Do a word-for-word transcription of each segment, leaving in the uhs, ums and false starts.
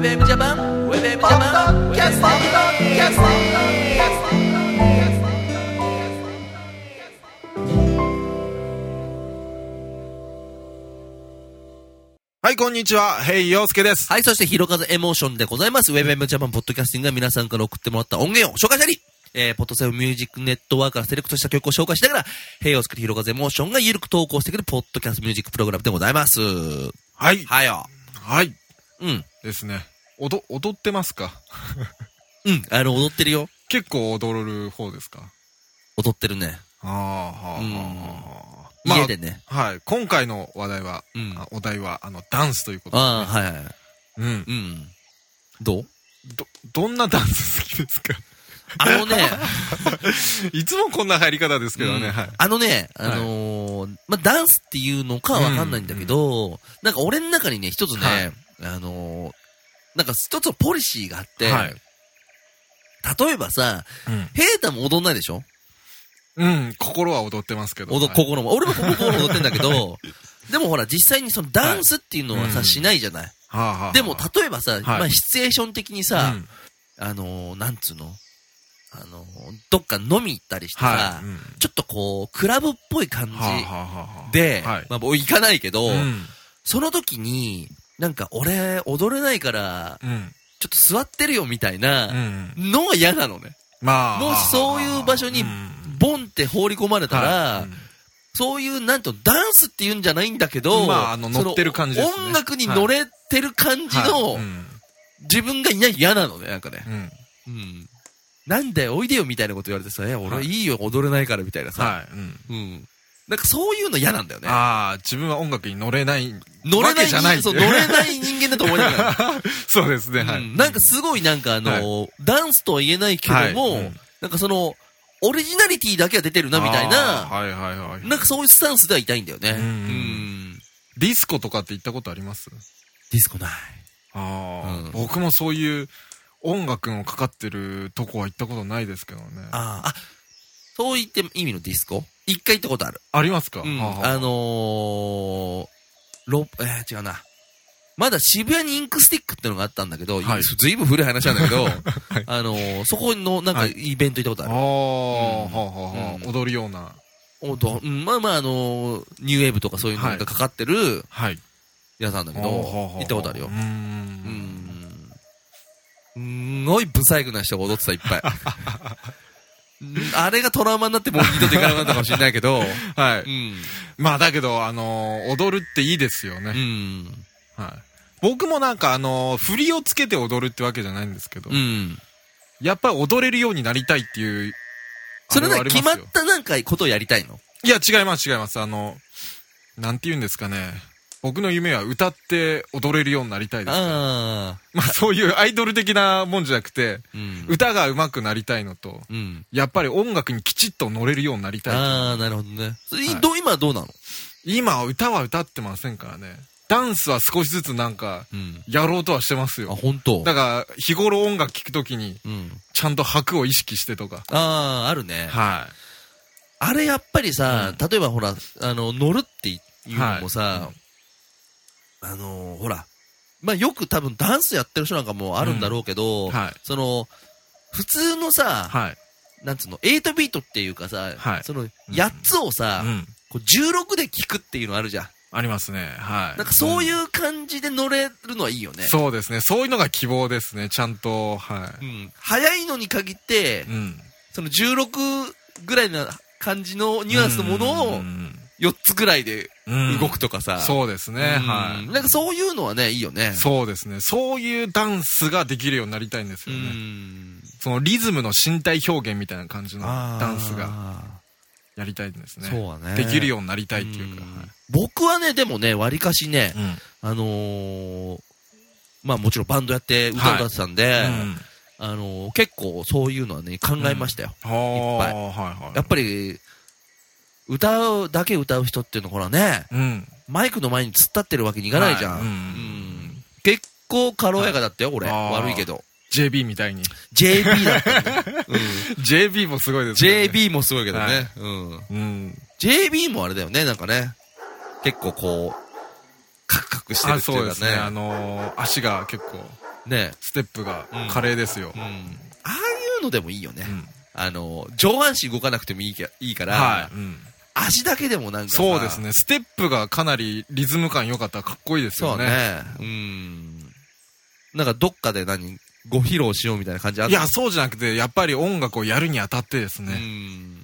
ェブエムジャパンウェブエムジャパンキャスティキャスティはい、こんにちは。ヘイヨウスケです。 はい、そしてひろかずエモーションでございます。ウェブエムジャパンポッドキャスティングが皆さんから送ってもらった音源を紹介したり、えー、ポッドセブンミュージックネットワークからセレクトした曲を紹介しながら、ヘイヨウスケとひろかずエモーションがゆるく投稿してくるポッドキャストミュージックプログラムでございます。 はい。 はよ。 はい。 うん。 ですね。踊、踊ってますか？ うん、あの、踊ってるよ。 結構踊る方ですか？ 踊ってるね。 ああ、はあ、 うんはあ。 まあ、家でね。 はい。今回の話題は、うん、お題は、あの、ダンスということで、ね。 ああ、はいはい。 うん。 うん。どうど、どんなダンス好きですか？ あのね、 いつもこんな入り方ですけどね。うん、はい。 あのね、あのー、はい、まあ、ダンスっていうのかはわかんないんだけど、うんうん、なんか俺の中にね、一つね、はい、あのー、なんか一つのポリシーがあって、はい、例えばさ、うん、ヘイタも踊んないでしょ？ うん、心は踊ってますけど。 踊、心も。俺も心踊ってんだけど、でもほら、実際にそのダンスっていうのはさ、はい、しないじゃない。はあはあ、でも、例えばさ、はい、まあ、シチュエーション的にさ、うん、あのー、なんつうのあのー、どっか飲み行ったりしてさ、はいうん、ちょっとこう、クラブっぽい感じで、はあはあはあ、まあ、僕行かないけど、うん、その時に、なんか俺、踊れないから、うん、ちょっと座ってるよみたいなのが嫌なのね。まあ、もしそういう場所に、ボンって放り込まれたら、はいうん、そういう、なんと、ダンスって言うんじゃないんだけど、 まあ、あの、乗ってる感じですね。 音楽に乗れてる感じの、はいはいうん、自分がいない嫌なのね、なんかね。うんうん、なんだよ、おいでよみたいなこと言われてさ、え、俺いいよ、踊れないからみたいなさ。はいうんうん、なんかそういうの嫌なんだよね。 ああ、自分は音楽に乗れないわけじゃない。 そう、乗れない人間だと思いながら。 そうですね、はい、 うん。なんかすごいなんかあの、はい、ダンスとは言えないけども、はいうん、なんかその、オリジナリティだけは出てるなみたいな、はいはいはい、なんかそういうスタンスではいたいんだよね。うんうんディスコとかって行ったことあります？ ディスコない。 ああ、うん、僕もそういう音楽のかかってるとこは行ったことないですけどね。 ああ、そういって意味のディスコ？一回行ったことある。 ありますか？ うん、はあはあ、あのー、ロえー、違うな。まだ渋谷にインクスティックってのがあったんだけど、はい、ずいぶん古い話なんだけど、はい、あのー、そこのなんかイベント行ったことある。はい、ああ、うんはあはあ、踊るような。 踊うん、まあまああのー、ニューウェーブとかそういうのがかかってる、はい。やつなんだけど、行ったことあるよ。うーん。すんごいブサイクな人が踊ってた、いっぱい。あれがトラウマになってもう二度と行かなくなったかもしれないけど。 はい。うん、まあだけど、あのー、踊るっていいですよね。うん。はい。僕もなんかあのー、振りをつけて踊るってわけじゃないんですけど。うん。やっぱり踊れるようになりたいっていう。 それね、決まったなんかことをやりたいの？ いや、違います、違います。あの、なんて言うんですかね。僕の夢は歌って踊れるようになりたいです。あまあそういうアイドル的なもんじゃなくて、うん、歌が上手くなりたいのと、うん、やっぱり音楽にきちっと乗れるようになりたい。 ああ、なるほどね。はい、ど今はどうなの？ 今は歌は歌ってませんからね。ダンスは少しずつなんか、やろうとはしてますよ。 あ、本当。 だから、日頃音楽聴くときに、ちゃんと拍を意識してとか。 ああ、あるね。 はい。 あれやっぱりさ、うん、例えばほら、あの、乗るっていうのもさ、はいあのー、ほら、まあ、よく多分ダンスやってる人なんかもあるんだろうけど、うんはい、その、普通のさ、はい、なんつうの、エイトビートっていうかさ、はい、その、やっつをさ、うん、こうじゅうろくで聴くっていうのあるじゃん。 ありますね。はい。 なんかそういう感じで乗れるのはいいよね。 そうですね。そういうのが希望ですね。ちゃんと、はい。 うん。早いのに限って、うん、そのじゅうろくぐらいな感じのニュアンスのものを、よっつぐらいで動くとかさ、 うん、そうですね、うん、はい。 なんかそういうのはねいいよね。 そうですね。そういうダンスができるようになりたいんですよね。うん、そのリズムの身体表現みたいな感じのダンスがやりたいんですね。そうね。できるようになりたいっていうか。うんはい、 僕はねでもねわりかしね、うん、あのー、まあもちろんバンドやって歌を歌ってたんで。はいうんあのー、結構そういうのはね考えましたよ。うん、いっぱい、はいはい。やっぱり歌うだけ歌う人っていうのほらね、うん、マイクの前に突っ立ってるわけにいかないじゃん。はいうんうん、結構軽やかだったよ、俺。悪いけど。 ジェービー みたいに。 ジェービー だったね。 うん、ジェービー もすごいですね。 ジェービー もすごいけどね。はいうんうん、ジェービー もあれだよね、なんかね。結構こう、カクカクしてるっていうかね。 あそうですね。あのー、足が結構。 ね、 ステップが華麗ですよ、 うんうん、ああいうのでもいいよね、うん、あの上半身動かなくてもいいか、いいから、はい、うん、足だけでもなんかさ、 そうですね、ステップがかなりリズム感良かったらかっこいいですよね。 そうね、うん、なんかどっかで何ご披露しようみたいな感じある？ いや、そうじゃなくて、やっぱり音楽をやるにあたってですね、うん、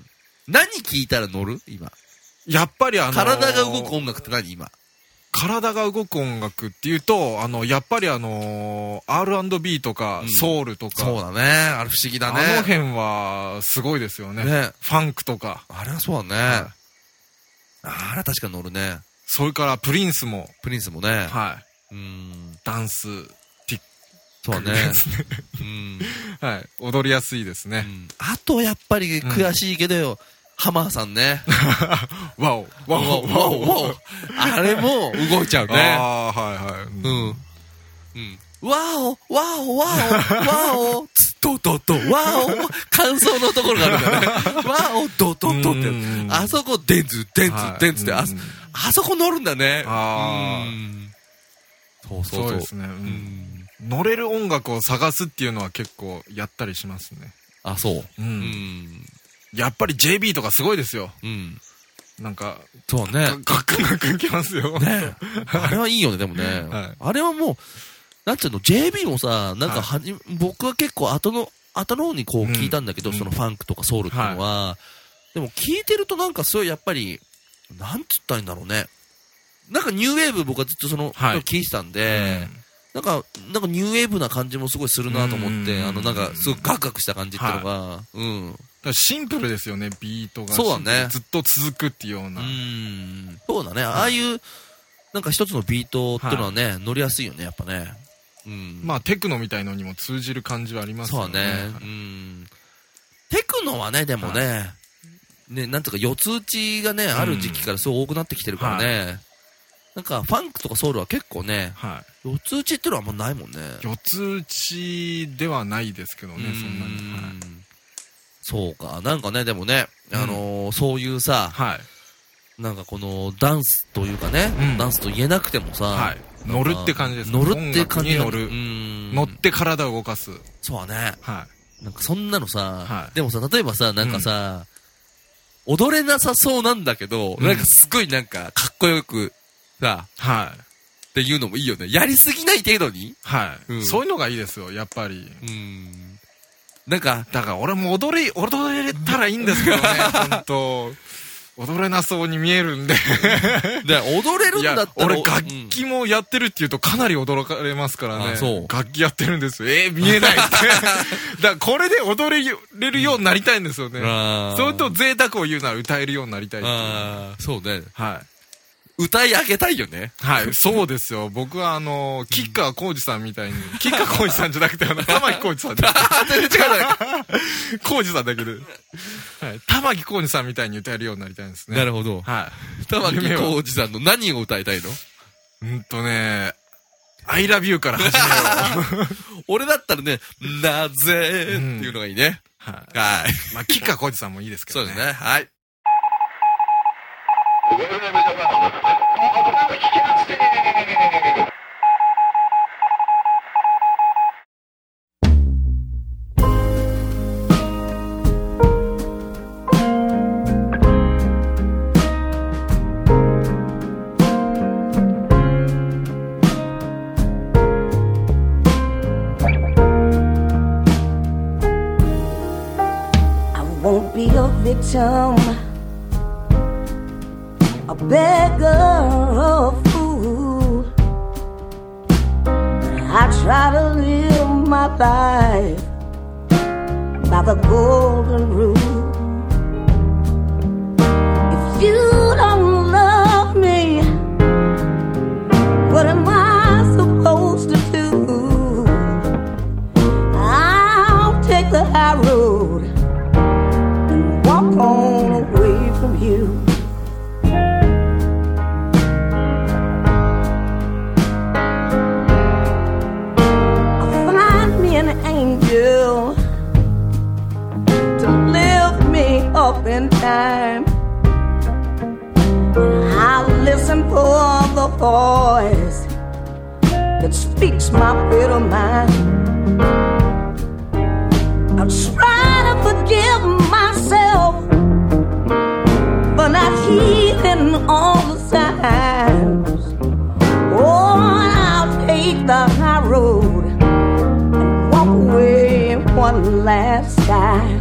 何聴いたら乗る？今やっぱりあのー、 体が動く音楽って何今？ 体が動く音楽っていうと、あの、やっぱりあのー、アールアンドビー とか、ソウルとか、 うん。そうだね。あれ不思議だね。 あの辺は、すごいですよね。ね、ファンクとか。 あれはそうだね。はい、あれは確かに乗るね。 それからプリンスも。 プリンスもね。 はい。うん。ダンス、ティック。 そうね。 うん。はい。踊りやすいですね。うん、 あと、やっぱり悔しいけどよ。うん、ハマーさんね。 ワオ、ワオ、ワオ、 ワオ、ワオ。あれも動いちゃうね。 ああ、はいはい。 うん。うん。ワオ、ワオ、ワオ、ワオ、つととと、ワオ、感想のところがあるからね。ワオ、ドととって。あそこ、デンズ、デンズ、デンズって、あそこ乗るんだね。ああ。そうそうそうですね。乗れる音楽を探すっていうのは結構やったりしますね。 あ、そう。 うん。やっぱり ジェイビー とかすごいですよ。うん。なんか、 そうね。 ガックンガックンきますよ。 ね。あれはいいよね、でもね。はい、あれはもう、なんていうの、ジェイビー もさ、なんかはじ、はい、僕は結構後の、後の方にこう聞いたんだけど、うん、そのファンクとかソウルっていうのは、はい、でも聞いてるとなんかすごいやっぱり、なんつったらいいんだろうね。なんかニューウェーブ僕はずっとその、はい、聞いてたんで、うん、なんか、なんかニューウェーブな感じもすごいするなと思って、あのなんかすごいガクガクした感じっていうのが、はい、うん。 シンプルですよね、ビートが。 そうだね。 ずっと続くっていうような。うん。そうだね。ああいう、なんか一つのビートっていうのはね、はい、乗りやすいよね、やっぱね。 うん。まあ、テクノみたいのにも通じる感じはありますよね。 そうだね。うん。テクノはね、でもね、はい、ね、なんとか四つ打ちがね、ある時期からすごい多くなってきてるからね。はい、なんか、ファンクとかソウルは結構ね、はい、四つ打ちっていうのはあんまないもんね。 四つ打ちではないですけどね、そんなに。はい、 そうか。なんかね、でもね、あのーうん、そういうさ、はい、なんかこのダンスというかね、うん、ダンスと言えなくてもさ、はい、 乗るって感じですね。 乗るって感じ。 乗る。乗って体を動かす。 そうだね。はい。なんかそんなのさ、はい、でもさ、例えばさ、なんかさ、うん、踊れなさそうなんだけど、うん、なんかすごいなんかかっこよくさ、はい。っていうのもいいよね。やりすぎない程度に。 はい、うん。そういうのがいいですよ、やっぱり。 うん。なんか、 だから俺も踊れ、踊れたらいいんですけどね、本当踊れなそうに見えるんでで踊れるんだったら俺楽器もやってるっていうとかなり驚かれますからね。そう楽器やってるんですよ。えー、見えないってだからこれで踊れるようになりたいんですよね。それと贅沢を言うなら歌えるようになりたいっていう。 あそうね。 はい。 歌い上げたいよね。 はい、そうですよ。僕はあの、吉川晃司さんみたいに、吉川晃司さんじゃなくて、あの、玉木浩二さんで。 全然違うね。 浩司さんだけど。はい。玉木浩二さんみたいに歌えるようになりたいんですね。 なるほど。はい。玉木浩二さんの何を歌いたいの？ うんとね、I love you から始めよう。 俺だったらね、なぜっていうのがいいね。 はい。はい。まあ、吉川晃司さんもいいですけどね。 そうですね。はい。 I won't be a victim, a beggar or a fool. I try to live my life by the golden rule. If you don't love me, what am I supposed to do? I'll take the high road and walk on away from you. Angel to lift me up in time. I'll listen for the voice that speaks my bitter mind. I try to forgive myself for not heeding all the signs. Oh, I'll take the high road and walk away one last time.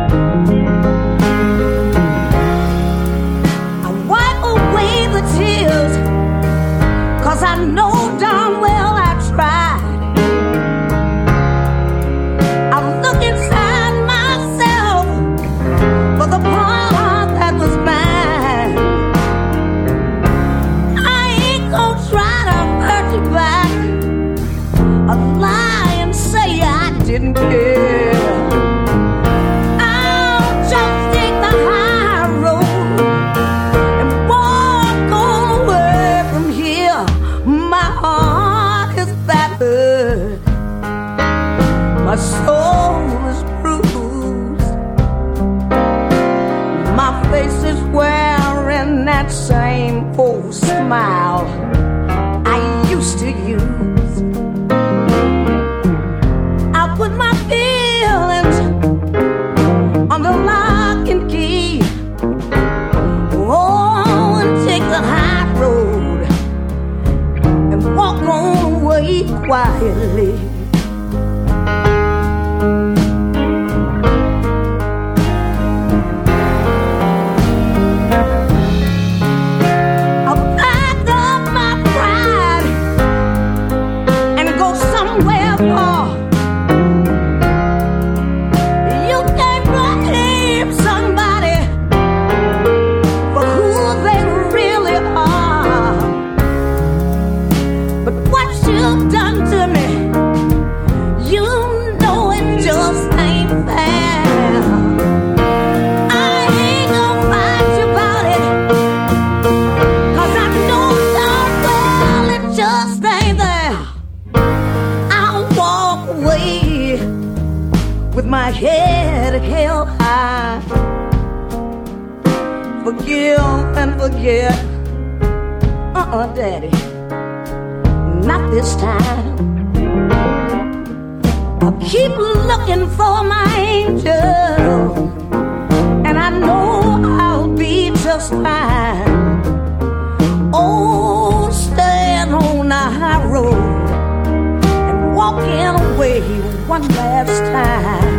I wipe away the tears, 'cause I know darn well I tried. I look inside myself for the part that was mine. I ain't gonna try to hurt you back, a lie and say I didn't care. I'll just take the high road and walk on away from here. My heart is battered, my soul is bruised, my face is wearing that same old smile I used to use. I put my feelings under lock and key. Oh, and take the high road and walk on away quietly. I'll pack up my pride and go somewhere far. You can't blame somebody for who they really are. But what you've done to me, you know it just ain't fair. I ain't gonna fight you about it, 'cause I know darn well it just ain't there. I'll walk away with my head held high. Forgive and forget, uh-uh, Daddy, not this time. I'll keep looking for my angel, and I know I'll be just fine. Oh, stand on the high road and walking away one last time.